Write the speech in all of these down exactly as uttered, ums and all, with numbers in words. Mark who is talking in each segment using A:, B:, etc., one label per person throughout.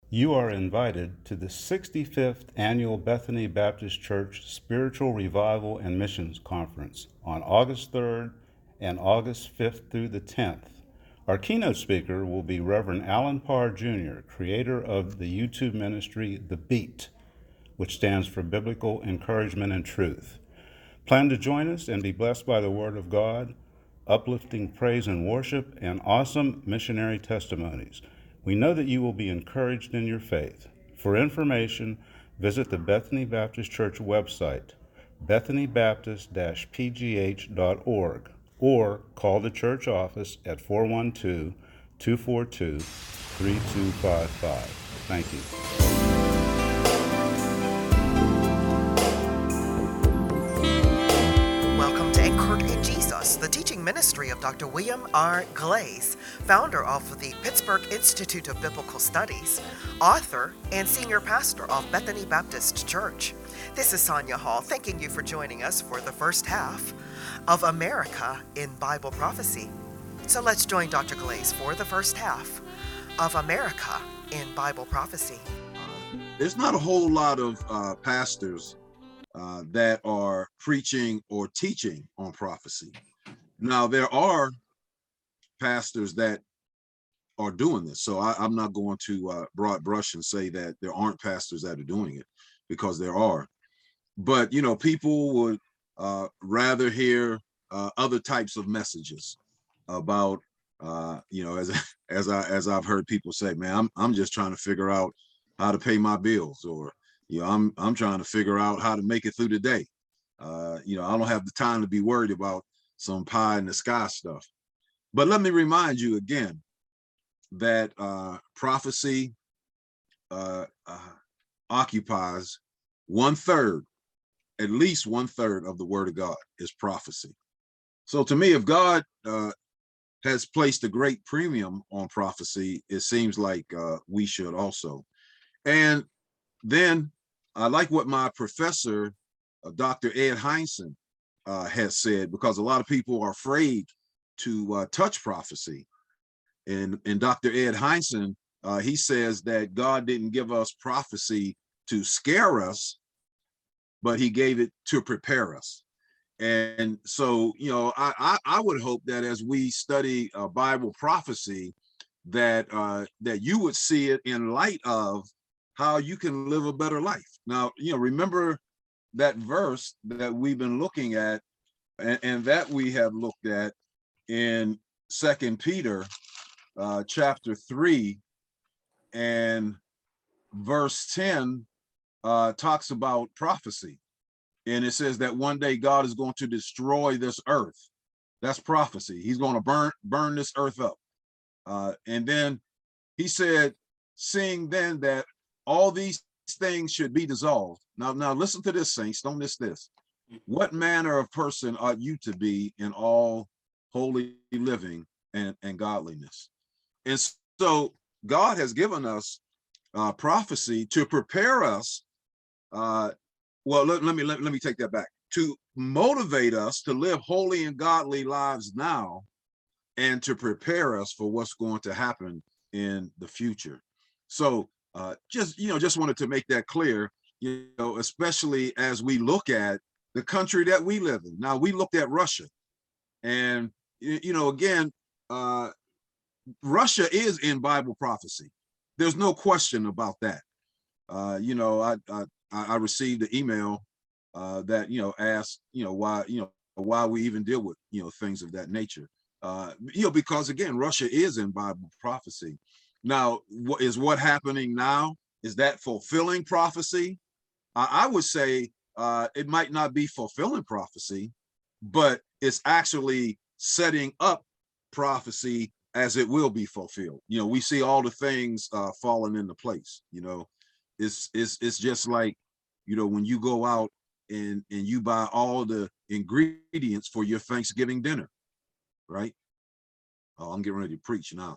A: You are invited to the sixty-fifth Annual Bethany Baptist Church Spiritual Revival and Missions Conference on August third and August fifth through the tenth. Our keynote speaker will be Reverend Alan Parr Junior, creator of the YouTube ministry The Beat, which stands for Biblical Encouragement and Truth. Plan to join us and be blessed by the Word of God, uplifting praise and worship, and awesome missionary testimonies. We know that you will be encouraged in your faith. For information, visit the Bethany Baptist Church website, bethany baptist dash p g h dot org, or call the church office at four one two, two four two, three two five five. Thank you.
B: Welcome to Anchored in Jesus, the teaching ministry of Doctor William R. Glaze, founder of the Pittsburgh Institute of Biblical Studies, author, and senior pastor of Bethany Baptist Church. This is Sonia Hall, thanking you for joining us for the first half of America in Bible Prophecy. So let's join Doctor Glaze for the first half of America in Bible Prophecy.
C: There's not a whole lot of uh, pastors uh, that are preaching or teaching on prophecy. Now, there are pastors that are doing this. So I, I'm not going to uh, broad brush and say that there aren't pastors that are doing it, because there are. But, you know, people would uh, rather hear uh, other types of messages about, uh, you know, as as I as I've heard people say, man, I'm I'm just trying to figure out how to pay my bills, or you know, I'm I'm trying to figure out how to make it through the day. Uh, you know, I don't have the time to be worried about some pie in the sky stuff. But let me remind you again that uh, prophecy uh, uh, occupies one third, at least one third of the Word of God is prophecy. So to me, if God uh, has placed a great premium on prophecy, it seems like uh, we should also. And then I like what my professor, uh, Doctor Ed Hindson, uh, has said, because a lot of people are afraid to uh, touch prophecy. And, and Doctor Ed Hindson, uh, he says that God didn't give us prophecy to scare us, but he gave it to prepare us. And so, you know, I, I, I would hope that as we study uh, Bible prophecy, that uh, that you would see it in light of how you can live a better life. Now, you know, remember that verse that we've been looking at, and, and that we have looked at in Second Peter uh, chapter three, and verse ten uh, talks about prophecy. And it says that one day God is going to destroy this earth. That's prophecy. He's going to burn burn this earth up. Uh, and then he said, seeing then that all these things should be dissolved. Now, now listen to this, saints. Don't miss this. What manner of person ought you to be in all holy living and, and godliness? And so God has given us uh, prophecy to prepare us. Uh, well, let, let me let, let me take that back. To motivate us to live holy and godly lives now, and to prepare us for what's going to happen in the future. So uh, just, you know, just wanted to make that clear, you know, especially as we look at the country that we live in. Now, we looked at Russia, and, you know, again, uh, Russia is in Bible prophecy. There's no question about that. Uh, you know, I, I, I received an email uh, that, you know, asked, you know, why, you know, why we even deal with, you know, things of that nature. Uh, you know, because again, Russia is in Bible prophecy. Now, what is what happening now? Is that fulfilling prophecy? I, I would say uh, it might not be fulfilling prophecy, but it's actually setting up prophecy as it will be fulfilled. You know, we see all the things uh, falling into place. You know, it's it's it's just like, you know, when you go out and and you buy all the ingredients for your Thanksgiving dinner. Right? Oh, I'm getting ready to preach now.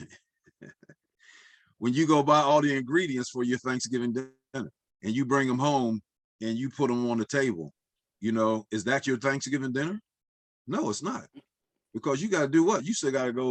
C: When you go buy all the ingredients for your Thanksgiving dinner and you bring them home and you put them on the table, you know, is that your Thanksgiving dinner? No, it's not. Because you got to do what? You still got to go,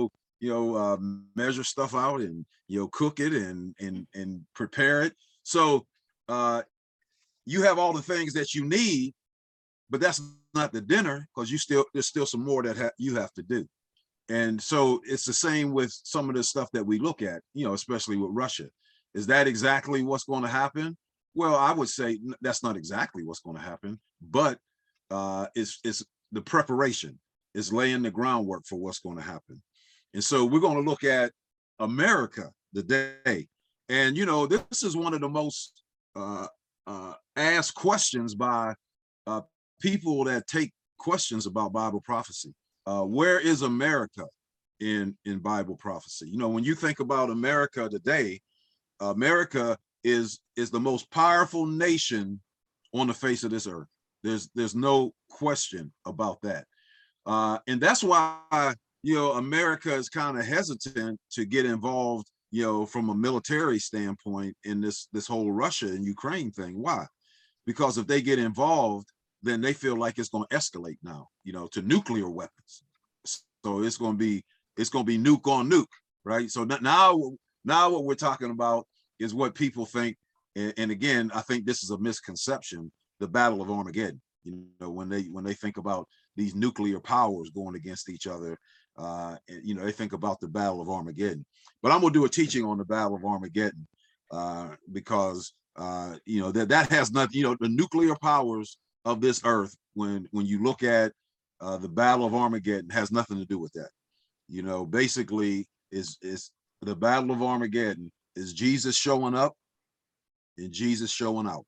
C: you know, uh, measure stuff out and, you know, cook it and, and, and prepare it. So uh, you have all the things that you need, but that's not the dinner, because you still, there's still some more that ha you have to do. And so it's the same with some of the stuff that we look at, you know, especially with Russia. Is that exactly what's going to happen? Well, I would say that's not exactly what's going to happen, but uh, it's, it's the preparation is laying the groundwork for what's going to happen. And so we're going to look at America today. And, you know, this is one of the most uh, uh, asked questions by uh, people that take questions about Bible prophecy. Uh, where is America in, in Bible prophecy? You know, when you think about America today, America is, is the most powerful nation on the face of this earth. There's, there's no question about that. Uh, and that's why, you know, America is kind of hesitant to get involved, you know, from a military standpoint in this, this whole Russia and Ukraine thing. Why? Because if they get involved, then they feel like it's going to escalate now, you know, to nuclear weapons. So it's going to be, it's going to be nuke on nuke, right? So now, now what we're talking about is what people think. And, and again, I think this is a misconception, the Battle of Armageddon. You know, when they, when they think about these nuclear powers going against each other, uh, and, you know, they think about the Battle of Armageddon. But I'm going to do a teaching on the Battle of Armageddon uh, because, uh, you know, that, that has nothing, you know, the nuclear powers of this earth, when when you look at uh, the Battle of Armageddon, has nothing to do with that. You know, basically is is the Battle of Armageddon is Jesus showing up and Jesus showing out.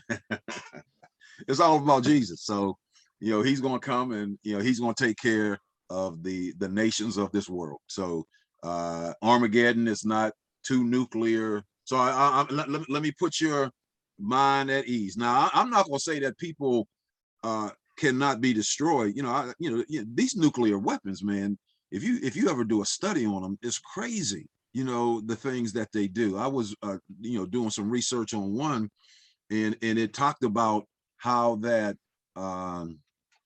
C: It's all about Jesus. So, you know, he's going to come and, you know, he's going to take care of the the nations of this world. So uh, Armageddon is not too nuclear. So I, I, I let, let me put your mind at ease. Now, I, I'm not going to say that people uh, cannot be destroyed. You know, I, you know, these nuclear weapons, man, if you if you ever do a study on them, it's crazy. You know, the things that they do. I was, uh, you know, doing some research on one, and and it talked about how that um,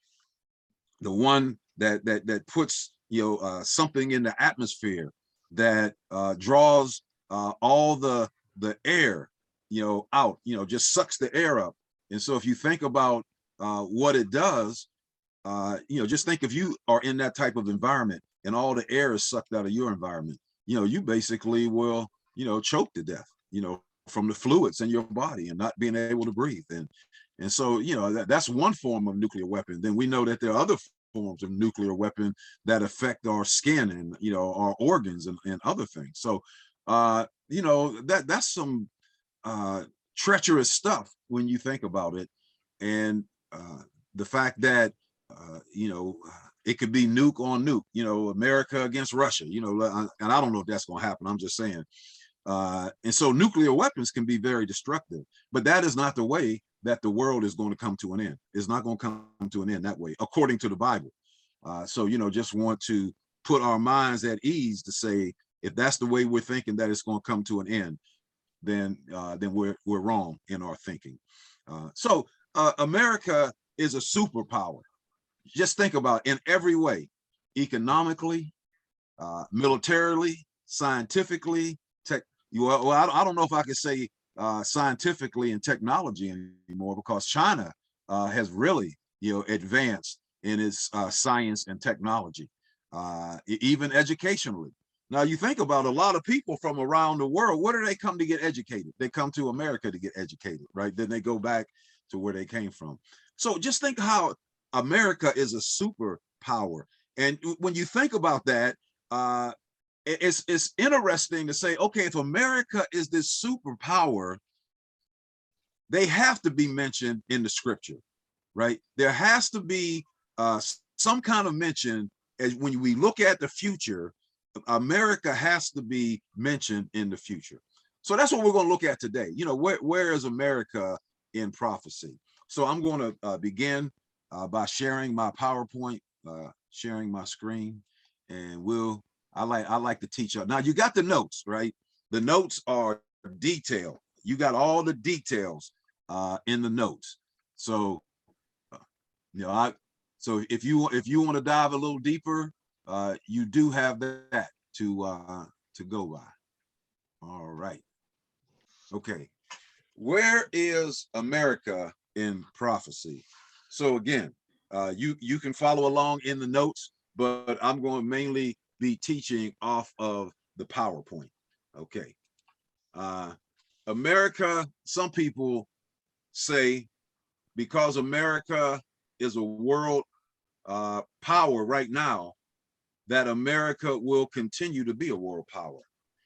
C: the one that that that puts, you know, uh, something in the atmosphere that uh, draws uh, all the the air, you know, out, you know, just sucks the air up. And so if you think about uh, what it does, uh, you know, just think if you are in that type of environment and all the air is sucked out of your environment, you know, you basically will, you know, choke to death, you know, from the fluids in your body and not being able to breathe. And and so, you know, that, that's one form of nuclear weapon. Then we know that there are other forms of nuclear weapon that affect our skin and, you know, our organs and, and other things. So, uh, you know, that that's some uh, treacherous stuff when you think about it. And uh, the fact that, uh, you know, it could be nuke on nuke, you know, America against Russia, you know, and I don't know if that's going to happen. I'm just saying. Uh, and so nuclear weapons can be very destructive, but that is not the way that the world is going to come to an end. It's not going to come to an end that way, according to the Bible. Uh, so, you know, just want to put our minds at ease to say, if that's the way we're thinking that it's going to come to an end, then uh, then we're we're wrong in our thinking. Uh, so uh, America is a superpower. Just think about it, in every way, economically, uh, militarily, scientifically, tech. You well, I, I don't know if I could say uh, scientifically and technology anymore, because China uh, has really, you know, advanced in its uh, science and technology, uh, even educationally. Now you think about a lot of people from around the world, where do they come to get educated? They come to America to get educated, right? Then they go back to where they came from. So just think how America is a superpower. And when you think about that, uh, it's, it's interesting to say, okay, if America is this superpower, they have to be mentioned in the scripture, right? There has to be uh, some kind of mention as when we look at the future. America has to be mentioned in the future. So that's what we're going to look at today. You know, where, where is America in prophecy? So I'm going to uh, begin uh, by sharing my PowerPoint, uh, sharing my screen, and we'll, I like, I like to teach. Now you got the notes, right? The notes are detailed. You got all the details uh, in the notes. So, uh, you know, I, so if you, if you want to dive a little deeper, Uh, you do have that. to uh, to go by. All right. Okay. Where is America in prophecy? So again, uh, you you can follow along in the notes, but I'm going to mainly be teaching off of the PowerPoint. Okay. Uh, America, some people say, because America is a world uh, power right now, that America will continue to be a world power.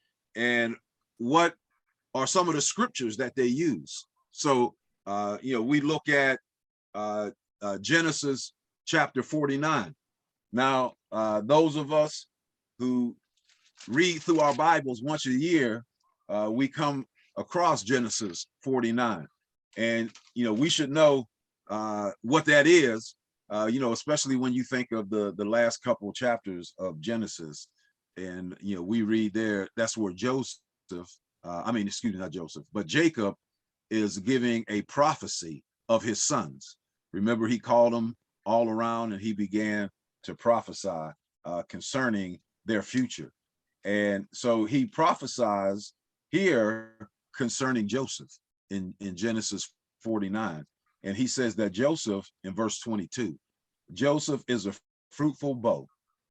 C: And what are some of the scriptures that they use? So, uh, you know, we look at uh, uh, Genesis chapter forty-nine. Now, uh, those of us who read through our Bibles once a year, uh, we come across Genesis forty-nine. And, you know, we should know uh, what that is, uh, you know, especially when you think of the, the last couple chapters of Genesis. And, you know, we read there, that's where Joseph, uh, I mean, excuse me, not Joseph, but Jacob is giving a prophecy of his sons. Remember, he called them all around and he began to prophesy uh, concerning their future. And so he prophesies here concerning Joseph in, in Genesis forty-nine. And he says that Joseph, in verse twenty-two, Joseph is a fruitful bow,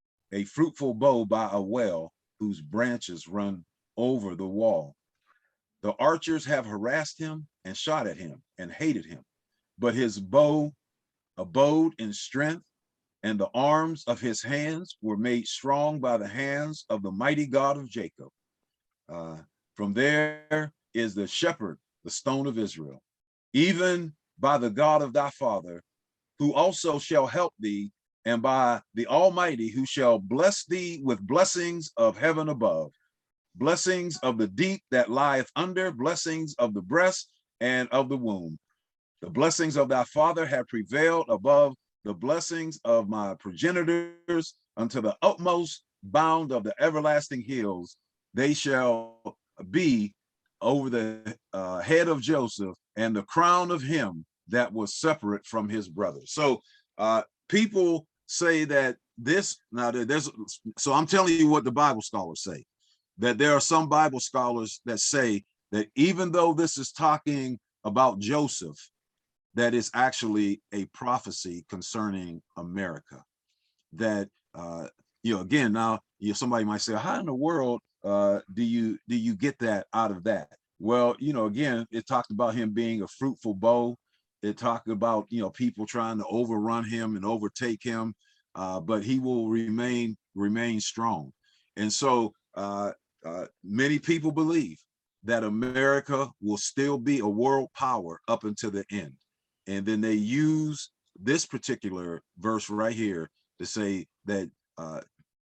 C: a fruitful bow by a well whose branches run over the wall. The archers have harassed him and shot at him and hated him, but his bow abode in strength, and the arms of his hands were made strong by the hands of the mighty God of Jacob. Uh, from there is the shepherd, the stone of Israel, even by the God of thy father, who also shall help thee, and by the Almighty, who shall bless thee with blessings of heaven above, blessings of the deep that lieth under, blessings of the breast and of the womb. The blessings of thy father have prevailed above the blessings of my progenitors unto the utmost bound of the everlasting hills. They shall be over the uh, head of Joseph and the crown of him that was separate from his brothers. So uh, people say that this, now there's, so I'm telling you what the Bible scholars say, that there are some Bible scholars that say that even though this is talking about Joseph, that is actually a prophecy concerning America. That, uh, you know, again, now, you know, somebody might say, how in the world uh, do you do you get that out of that? Well, you know, again, it talked about him being a fruitful bow. It talked about, you know, people trying to overrun him and overtake him, uh, but he will remain remain strong. And so uh, uh, many people believe that America will still be a world power up until the end. And then they use this particular verse right here to say that uh,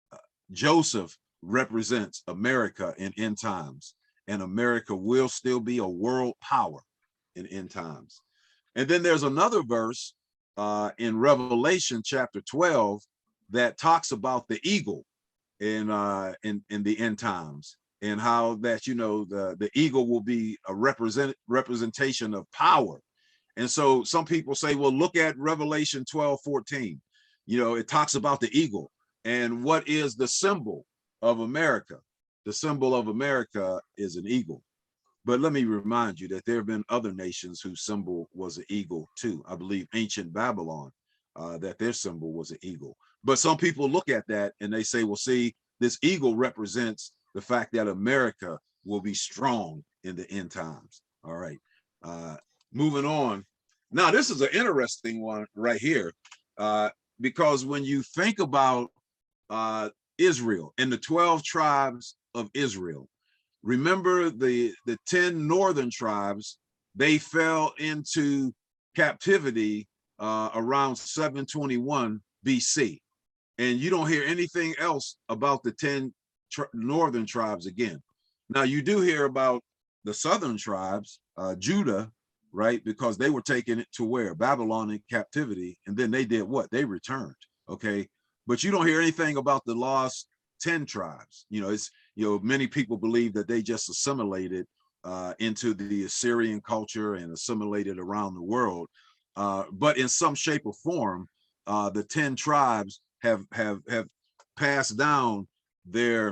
C: Joseph represents America in end times, and America will still be a world power in end times. And then there's another verse uh, in Revelation chapter twelve that talks about the eagle in uh, in in the end times, and how that, you know, the the eagle will be a represent representation of power. And so some people say, well, look at Revelation twelve fourteen. You know, it talks about the eagle. And what is the symbol of America? The symbol of America is an eagle. But let me remind you that there have been other nations whose symbol was an eagle too. I believe ancient Babylon, uh, that their symbol was an eagle. But some people look at that and they say, well, see, this eagle represents the fact that America will be strong in the end times. All right. Uh, moving on. Now, this is an interesting one right here, uh, because when you think about uh, Israel and the twelve tribes of Israel, remember the, the ten northern tribes, they fell into captivity uh, around seven twenty-one B C. And you don't hear anything else about the ten tri northern tribes again. Now, you do hear about the southern tribes, uh, Judah, right? Because they were taken it to where? Babylon in captivity. And then they did what? They returned, okay? But you don't hear anything about the lost ten tribes. You know, it's, you know, many people believe that they just assimilated uh, into the Assyrian culture and assimilated around the world. Uh, but in some shape or form, uh, the ten tribes have, have, have passed down their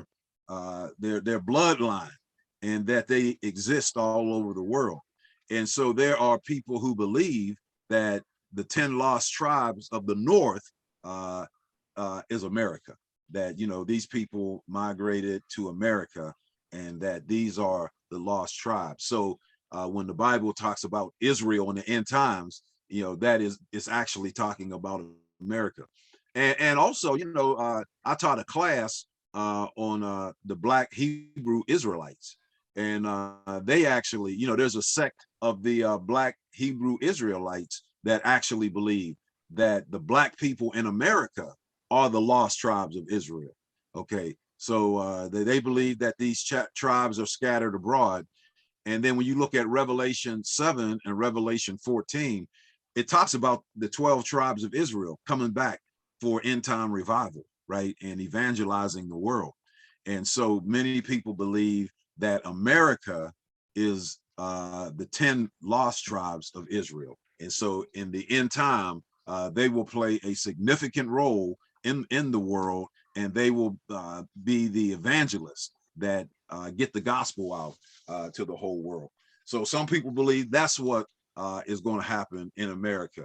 C: uh, their their bloodline, and that they exist all over the world. And so there are people who believe that the ten lost tribes of the North uh, uh, is America. That, you know, these people migrated to America, and that these are the lost tribes. So uh, when the Bible talks about Israel in the end times, you know, that is it's actually talking about America. And, and also, you know, uh, I taught a class uh, on uh, the Black Hebrew Israelites, and uh, they actually, you know, there's a sect of the uh, Black Hebrew Israelites that actually believe that the Black people in America are the lost tribes of Israel. Okay, so uh, they, they believe that these tribes are scattered abroad. And then when you look at Revelation seven and Revelation fourteen, it talks about the twelve tribes of Israel coming back for end time revival, right? And evangelizing the world. And so many people believe that America is uh, the ten lost tribes of Israel. And so in the end time, uh, they will play a significant role in, in the world, and they will uh, be the evangelists that uh, get the gospel out uh, to the whole world. So some people believe that's what uh, is going to happen in America.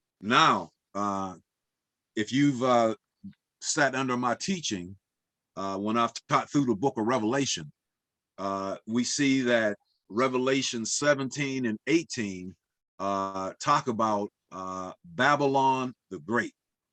C: Now, uh, if you've uh, sat under my teaching, uh, when I've taught through the book of Revelation, uh, we see that Revelation seventeen and eighteen uh, talk about uh, Babylon the Great.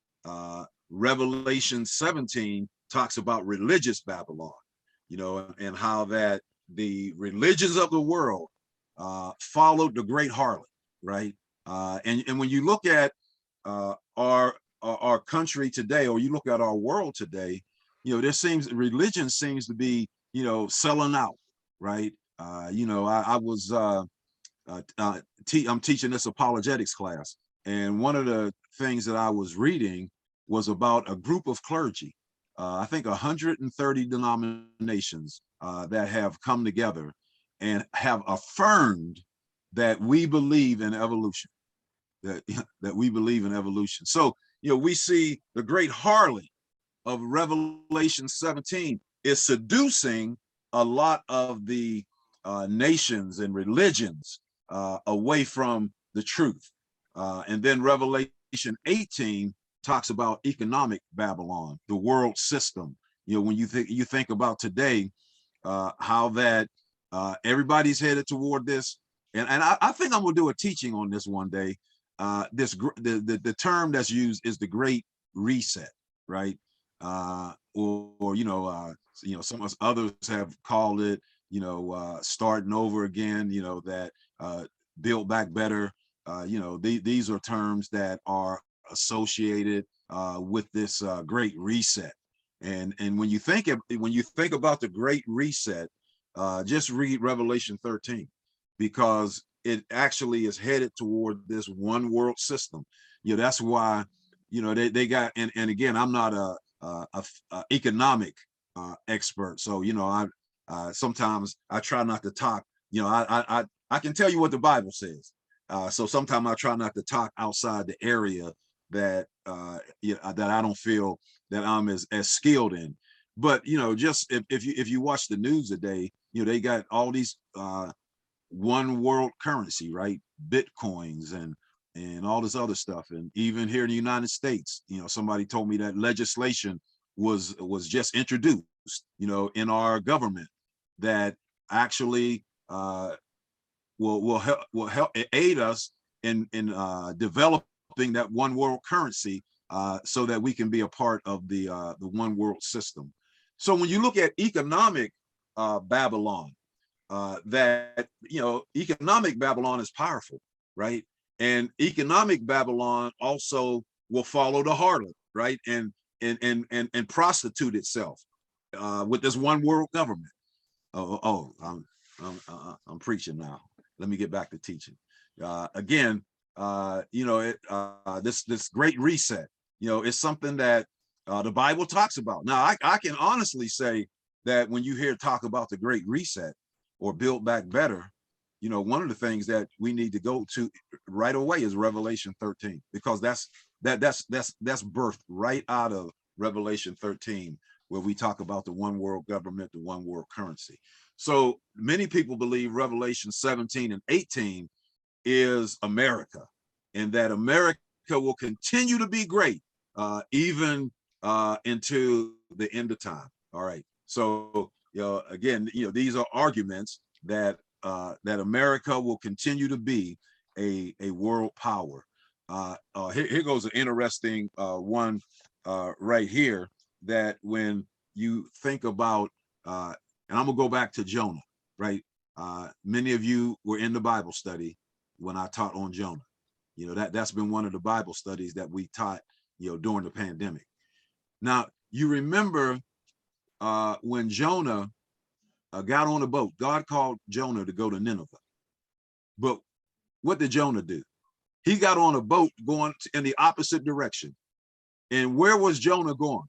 C: Uh, Revelation seventeen talks about religious Babylon, you know, and how that the religions of the world uh, followed the great harlot, right? Uh, and, and when you look at uh, our, our our country today, or you look at our world today, you know, there seems religion seems to be, you know, selling out, right? Uh, you know, I, I was uh, uh, uh, te I'm teaching this apologetics class, and one of the things that I was reading was about a group of clergy, uh, I think one hundred thirty denominations uh, that have come together and have affirmed that we believe in evolution, that, that we believe in evolution. So, you know, we see the great harlot of Revelation seventeen is seducing a lot of the uh, nations and religions uh, away from the truth. Uh, and then Revelation eighteen talks about economic Babylon, the world system. You know, when you think you think about today, uh, how that uh, everybody's headed toward this, and and I, I think I'm gonna do a teaching on this one day. Uh, this the, the the term that's used is the Great Reset, right? Uh, or, or you know, uh, you know, some of us others have called it, you know, uh, starting over again. You know, that uh, build back better. Uh, you know, the, these are terms that are associated uh, with this uh, Great Reset. And and when you think of, when you think about the Great Reset, uh, just read Revelation thirteen, because it actually is headed toward this one world system. You know, that's why, you know, they, they got, and, and again, I'm not a, a, a, a economic uh, expert. So, you know, I uh, sometimes I try not to talk, you know, I, I, I, I can tell you what the Bible says. Uh, so sometimes I try not to talk outside the area that uh, you know, that I don't feel that I'm as, as skilled in. But, you know, just if, if you if you watch the news today, you know, they got all these uh, one world currency, right? Bitcoins and and all this other stuff. And even here in the United States, you know, somebody told me that legislation was was just introduced, you know, in our government that actually uh, will will help will help aid us in in uh, developing that one world currency, uh, so that we can be a part of the uh, the one world system. So when you look at economic uh, Babylon, uh, that, you know, economic Babylon is powerful, right? And economic Babylon also will follow the harlot, right? And and and and, and prostitute itself uh, with this one world government. Oh, oh, I'm I'm, uh, I'm preaching now. Let me get back to teaching. Uh, again, uh, you know, it, uh, this this Great Reset, you know, is something that uh, the Bible talks about. Now, I, I can honestly say that when you hear talk about the Great Reset or Build Back Better, you know, one of the things that we need to go to right away is Revelation thirteen, because that's that that's that's that's birthed right out of Revelation thirteen, where we talk about the one world government, the one world currency. So many people believe Revelation seventeen and eighteen is America, and that America will continue to be great uh, even uh, into the end of time. All right. So, you know, again, you know, these are arguments that uh, that America will continue to be a, a world power. Uh, uh, here, here goes an interesting uh, one uh, right here, that when you think about, uh, and I'm gonna go back to Jonah, right? Uh, many of you were in the Bible study when I taught on Jonah. You know, that, that's been one of the Bible studies that we taught, you know, during the pandemic. Now, you remember uh, when Jonah uh, got on a boat, God called Jonah to go to Nineveh. But what did Jonah do? He got on a boat going in the opposite direction. And where was Jonah going?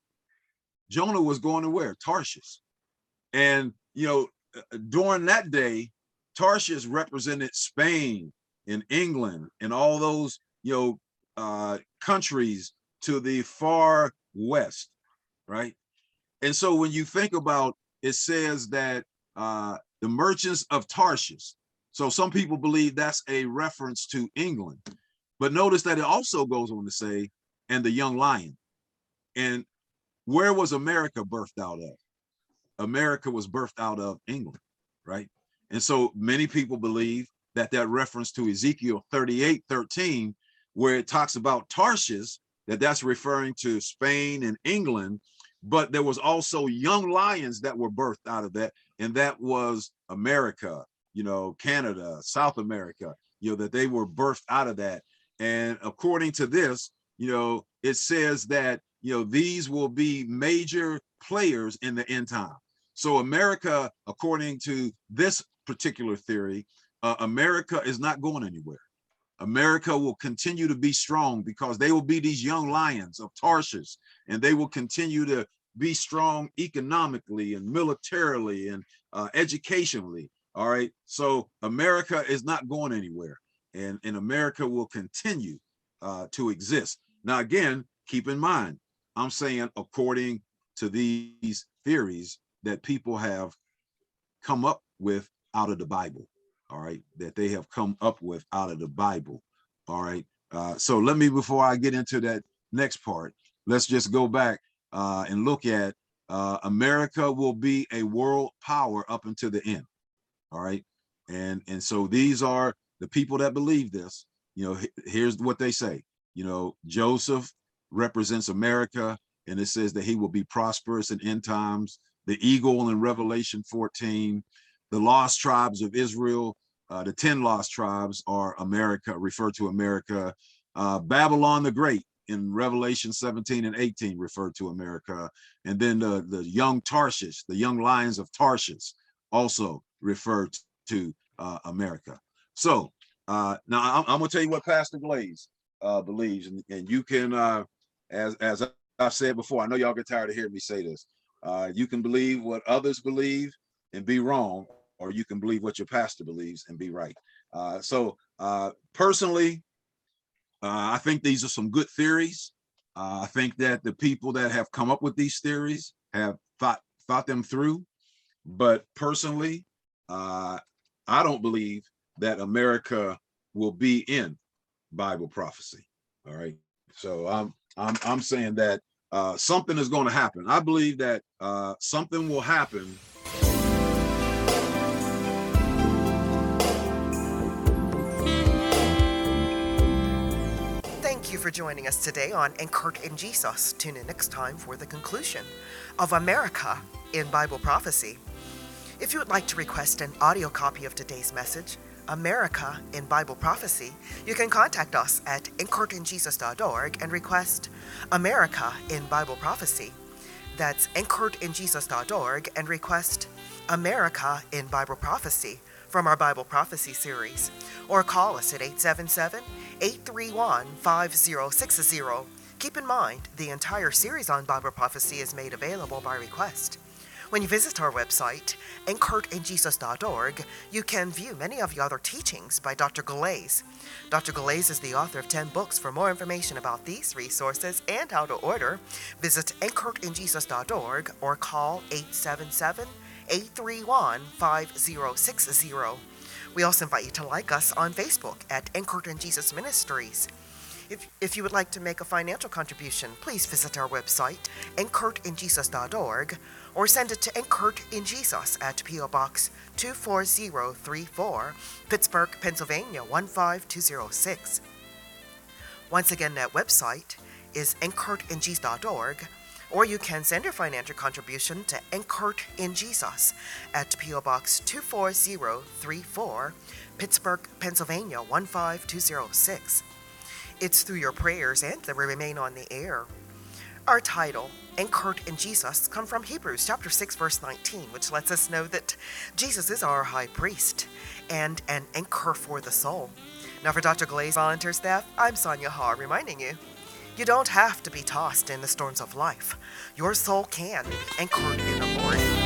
C: Jonah was going to where? Tarshish. And, you know, during that day, Tarshish represented Spain and England and all those, you know, uh, countries to the far west, right? And so when you think about, it says that uh, the merchants of Tarshish. So some people believe that's a reference to England. But notice that it also goes on to say, and the young lion. And where was America birthed out of? America was birthed out of England, right? And so many people believe that that reference to Ezekiel thirty-eight thirteen, where it talks about Tarshish, that that's referring to Spain and England, but there was also young lions that were birthed out of that, and that was America, you know, Canada, South America, you know, that they were birthed out of that. And according to this, you know, it says that, you know, these will be major players in the end time. So America, according to this particular theory, uh, America is not going anywhere. America will continue to be strong because they will be these young lions of Tarshish, and they will continue to be strong economically and militarily and uh, educationally. All right. So America is not going anywhere, and, and America will continue uh, to exist. Now, again, keep in mind, I'm saying according to these theories that people have come up with out of the Bible, all right, that they have come up with out of the Bible, all right. Uh, so let me, before I get into that next part, let's just go back uh, and look at uh, America will be a world power up until the end, all right. And, and so these are the people that believe this. You know, here's what they say. You know, Joseph represents America, and it says that he will be prosperous in end times. The eagle in Revelation fourteen, the lost tribes of Israel, uh, the ten lost tribes are America, refer to America. Uh, Babylon the Great in Revelation seventeen and eighteen refer to America. And then the, the young Tarshish, the young lions of Tarshish also refer to uh, America. So uh, now I'm, I'm gonna tell you what Pastor Glaze uh, believes, and, and you can, uh, as, as I've said before, I know y'all get tired of hearing me say this. Uh, you can believe what others believe and be wrong, or you can believe what your pastor believes and be right. Uh, so uh, personally, uh, I think these are some good theories. Uh, I think that the people that have come up with these theories have thought thought them through. But personally, uh, I don't believe that America will be in Bible prophecy. All right. So I'm I'm I'm saying that uh, something is going to happen. I believe that uh, something will happen.
B: Thank you for joining us today on Anchored in Jesus. Tune in next time for the conclusion of America in Bible Prophecy. If you would like to request an audio copy of today's message, America in Bible Prophecy, you can contact us at anchored in jesus dot org and request America in Bible Prophecy. That's anchored in jesus dot org and request America in Bible Prophecy from our Bible Prophecy series. Or call us at eight seven seven, eight three one, five zero six zero. Keep in mind, the entire series on Bible Prophecy is made available by request. When you visit our website, anchored in jesus dot org, you can view many of the other teachings by Doctor Glaze. Doctor Glaze is the author of ten books. For more information about these resources and how to order, visit anchored in jesus dot org or call eight seven seven, eight three one, five zero six zero. We also invite you to like us on Facebook at Anchored in Jesus Ministries. If, if you would like to make a financial contribution, please visit our website, anchored in jesus dot org, or send it to Anchored in Jesus at P O Box two four zero three four, Pittsburgh, Pennsylvania one five two zero six. Once again, that website is anchored in jesus dot org, or you can send your financial contribution to Anchored in Jesus at P O Box two four zero three four, Pittsburgh, Pennsylvania one five two zero six. It's through your prayers and that we remain on the air. Our title, Anchored in Jesus, come from Hebrews chapter six, verse nineteen, which lets us know that Jesus is our high priest and an anchor for the soul. Now for Doctor Glaze volunteer staff, I'm Sonia Ha, reminding you, you don't have to be tossed in the storms of life. Your soul can be anchored in the Lord.